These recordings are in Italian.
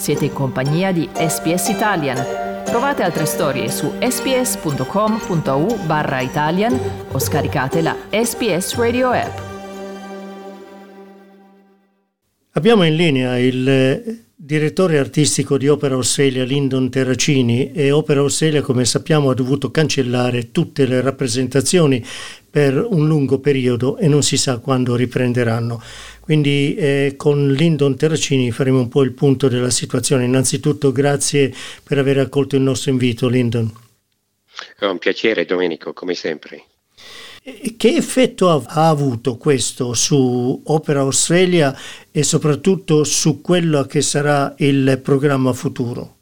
Siete in compagnia di SBS Italian. Trovate altre storie su sbs.com.au/Italian o scaricate la SBS Radio app. Abbiamo in linea il direttore artistico di Opera Australia, Lyndon Terracini, e Opera Australia, come sappiamo, ha dovuto cancellare tutte le rappresentazioni per un lungo periodo e non si sa quando riprenderanno. Quindi con Lyndon Terracini faremo un po' il punto della situazione. Innanzitutto grazie per aver accolto il nostro invito, Lyndon. È un piacere, Domenico, come sempre. Che effetto ha avuto questo su Opera Australia e soprattutto su quello che sarà il programma futuro?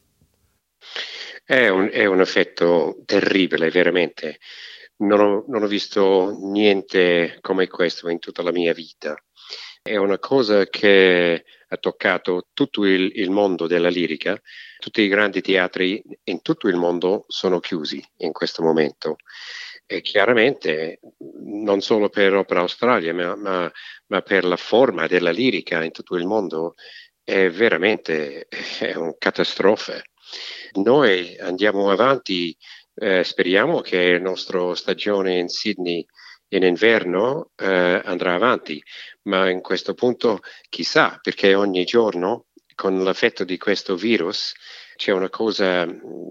È un effetto terribile, veramente. Non ho visto niente come questo in tutta la mia vita. È una cosa che ha toccato tutto il mondo della lirica. Tutti i grandi teatri in tutto il mondo sono chiusi in questo momento. E chiaramente non solo per Opera Australia, ma per la forma della lirica in tutto il mondo è veramente una catastrofe. Noi andiamo avanti, speriamo che la nostra stagione in Sydney in inverno andrà avanti, ma in questo punto chissà, perché ogni giorno con l'effetto di questo virus c'è una cosa,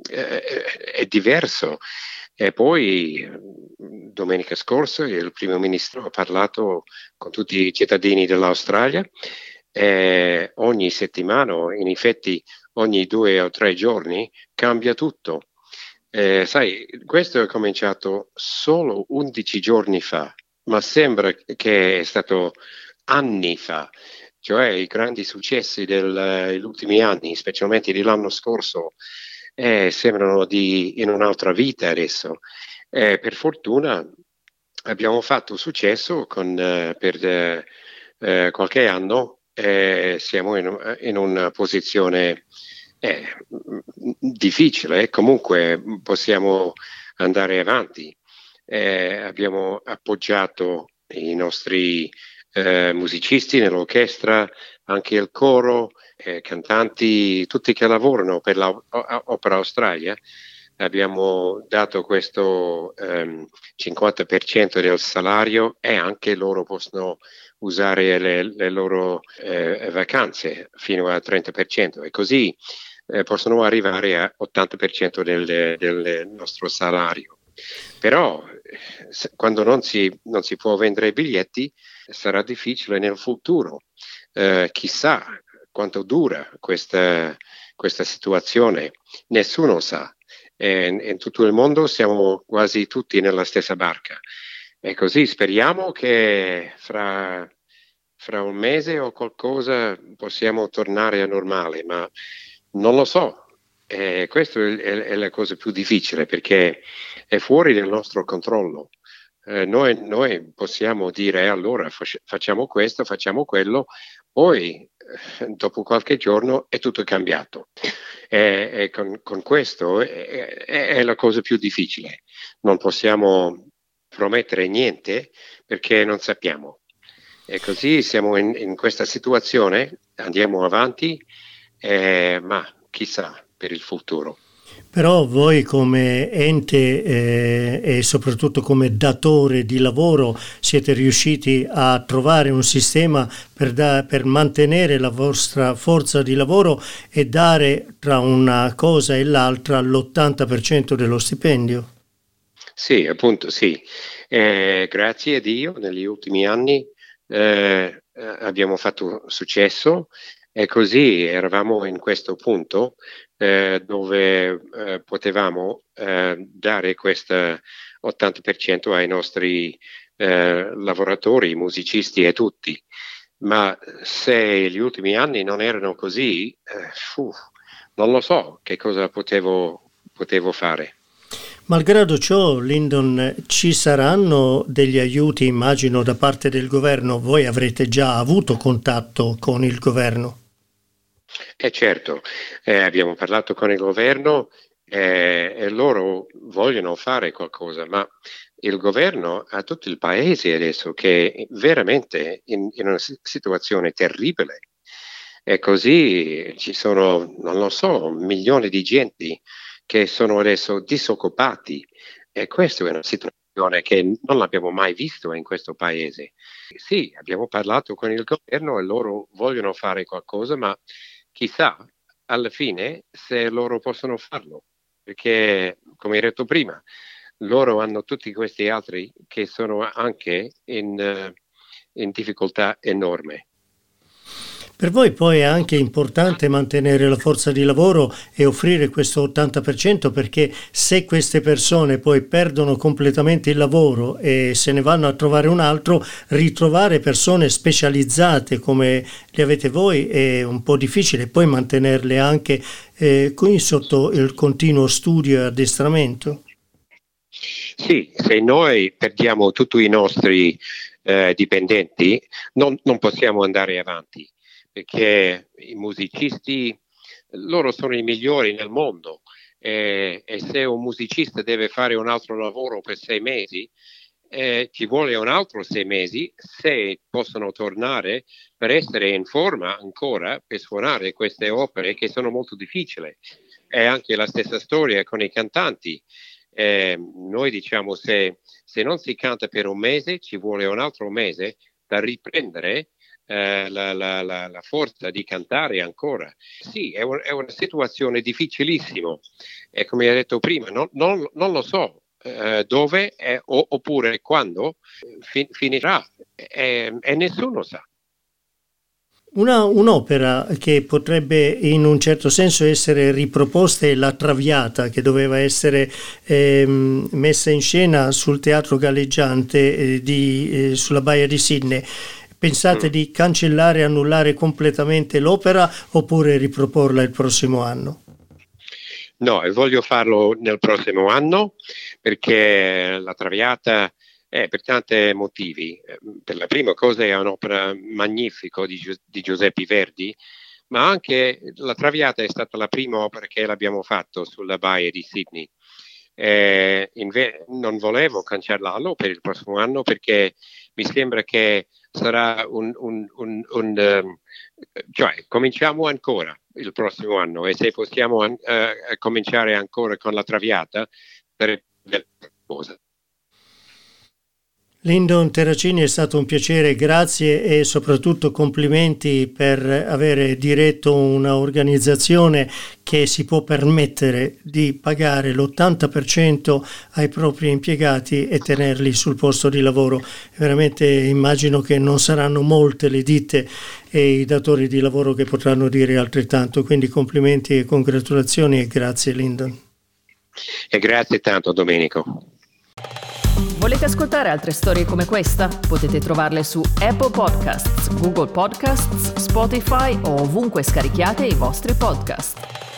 è diverso. E poi domenica scorsa il primo ministro ha parlato con tutti i cittadini dell'Australia e ogni settimana, in effetti ogni 2 o 3 giorni cambia tutto. Sai, questo è cominciato solo 11 giorni fa, ma sembra che è stato anni fa. Cioè i grandi successi degli ultimi anni, specialmente dell'anno scorso, sembrano in un'altra vita adesso. Per fortuna abbiamo fatto successo per qualche anno, siamo in una posizione difficile, comunque possiamo andare avanti. Abbiamo appoggiato i nostri musicisti nell'orchestra, anche il coro, cantanti, tutti che lavorano per l'Opera Australia. Abbiamo dato questo 50% del salario e anche loro possono usare le loro vacanze fino al 30% e così possono arrivare a 80% del nostro salario. Però quando non si può vendere i biglietti sarà difficile nel futuro. Chissà quanto dura questa situazione, nessuno sa. In tutto il mondo siamo quasi tutti nella stessa barca e così speriamo che fra un mese o qualcosa possiamo tornare a normale, ma non lo so. Questo è la cosa più difficile perché è fuori del nostro controllo. Noi possiamo dire allora facciamo questo, facciamo quello, poi dopo qualche giorno è tutto cambiato. E con questo è la cosa più difficile. Non possiamo promettere niente perché non sappiamo. E così siamo in questa situazione, andiamo avanti, ma chissà per il futuro. Però voi come ente e soprattutto come datore di lavoro siete riusciti a trovare un sistema per mantenere la vostra forza di lavoro e dare tra una cosa e l'altra l'80% dello stipendio? Sì, appunto sì. Grazie a Dio negli ultimi anni abbiamo fatto successo e così eravamo in questo punto dove potevamo dare questo 80% ai nostri lavoratori, musicisti e tutti. Ma se gli ultimi anni non erano così, non lo so che cosa potevo fare. Malgrado ciò, Lyndon, ci saranno degli aiuti, immagino, da parte del governo. Voi avrete già avuto contatto con il governo? Certo, abbiamo parlato con il governo e loro vogliono fare qualcosa, ma il governo ha tutto il paese adesso che è veramente in una situazione terribile. E così ci sono, non lo so, milioni di gente che sono adesso disoccupati, e questa è una situazione che non abbiamo mai visto in questo paese. Sì, abbiamo parlato con il governo e loro vogliono fare qualcosa, ma chissà alla fine se loro possono farlo, perché come hai detto prima, loro hanno tutti questi altri che sono anche in difficoltà enorme. Per voi poi è anche importante mantenere la forza di lavoro e offrire questo 80%, perché se queste persone poi perdono completamente il lavoro e se ne vanno a trovare un altro, ritrovare persone specializzate come le avete voi è un po' difficile, poi mantenerle anche qui sotto il continuo studio e addestramento. Sì, se noi perdiamo tutti i nostri dipendenti, non possiamo andare avanti. Perché i musicisti, loro sono i migliori nel mondo, e se un musicista deve fare un altro lavoro per 6 mesi, ci vuole un altro 6 mesi se possono tornare per essere in forma ancora per suonare queste opere che sono molto difficili. È anche la stessa storia con i cantanti. Noi diciamo se non si canta per un mese, ci vuole un altro mese per riprendere la forza di cantare ancora. Sì, è una situazione difficilissima, e come hai detto prima, non lo so dove oppure quando finirà, e nessuno sa. Un'opera che potrebbe in un certo senso essere riproposta è La Traviata, che doveva essere messa in scena sul Teatro Galleggiante sulla Baia di Sydney. Pensate di cancellare e annullare completamente l'opera oppure riproporla il prossimo anno? No, voglio farlo nel prossimo anno, perché La Traviata è per tanti motivi. Per la prima cosa è un'opera magnifica di Giuseppe Verdi, ma anche La Traviata è stata la prima opera che l'abbiamo fatto sulla Baia di Sydney. Non volevo cancellarlo per il prossimo anno, perché mi sembra che sarà cioè cominciamo ancora il prossimo anno, e se possiamo cominciare ancora con La Traviata per cosa. Lyndon Terracini, è stato un piacere, grazie e soprattutto complimenti per avere diretto una organizzazione che si può permettere di pagare l'80% ai propri impiegati e tenerli sul posto di lavoro. Veramente immagino che non saranno molte le ditte e i datori di lavoro che potranno dire altrettanto, quindi complimenti e congratulazioni e grazie Lyndon. E grazie tanto Domenico. Volete ascoltare altre storie come questa? Potete trovarle su Apple Podcasts, Google Podcasts, Spotify o ovunque scarichiate i vostri podcast.